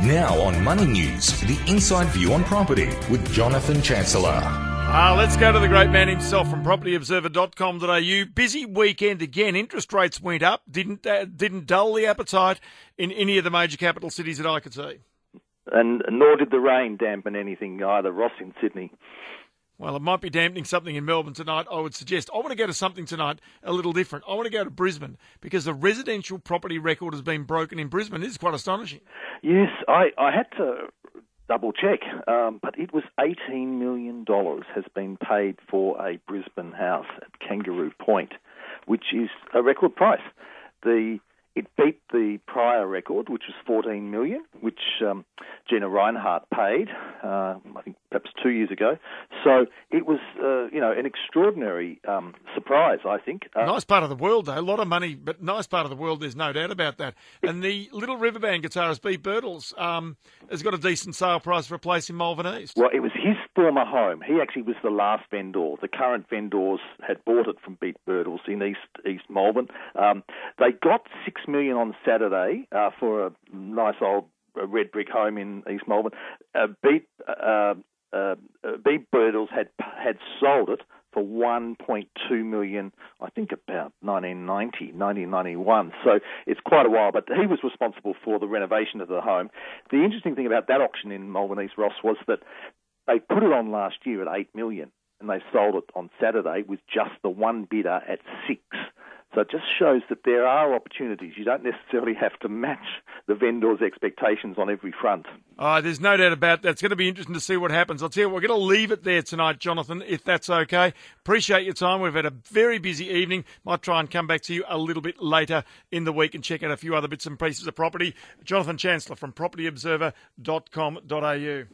Now on Money News, the inside view on property with Jonathan Chancellor. Let's go to the great man himself from propertyobserver.com.au. Busy weekend again. Interest rates went up. Didn't dull the appetite in any of the major capital cities that I could see. And nor did the rain dampen anything either, Ross, in Sydney. Well, it might be dampening something in Melbourne tonight, I would suggest. I want to go to something tonight a little different. I want to go to Brisbane because the residential property record has been broken in Brisbane. This is quite astonishing. Yes, I had to double check, but it was $18 million has been paid for a Brisbane house at Kangaroo Point, which is a record price. It beat the prior record, which was $14 million, which Gina Reinhardt paid, I think perhaps 2 years ago. So it was, an extraordinary surprise, I think. Nice part of the world, though. A lot of money, but nice part of the world, there's no doubt about that. And the Little River Band guitarist, Beat Birtles, has got a decent sale price for a place in Malvern East. Well, it was his former home. He actually was the last vendor. The current vendors had bought it from Beat Birtles in East Malvern. They got $6 million on Saturday for a nice old red brick home in East Malvern. Beat Birtles had sold it for $1.2 million, I think about 1991. So it's quite a while, but he was responsible for the renovation of the home. The interesting thing about that auction in Malvern East, Ross, was that they put it on last year at $8 million, and they sold it on Saturday with just the one bidder at $6 million. So it just shows that there are opportunities. You don't necessarily have to match the vendor's expectations on every front. There's no doubt about that. It's going to be interesting to see what happens. I'll tell you what, we're going to leave it there tonight, Jonathan, if that's okay. Appreciate your time. We've had a very busy evening. Might try and come back to you a little bit later in the week and check out a few other bits and pieces of property. Jonathan Chancellor from propertyobserver.com.au.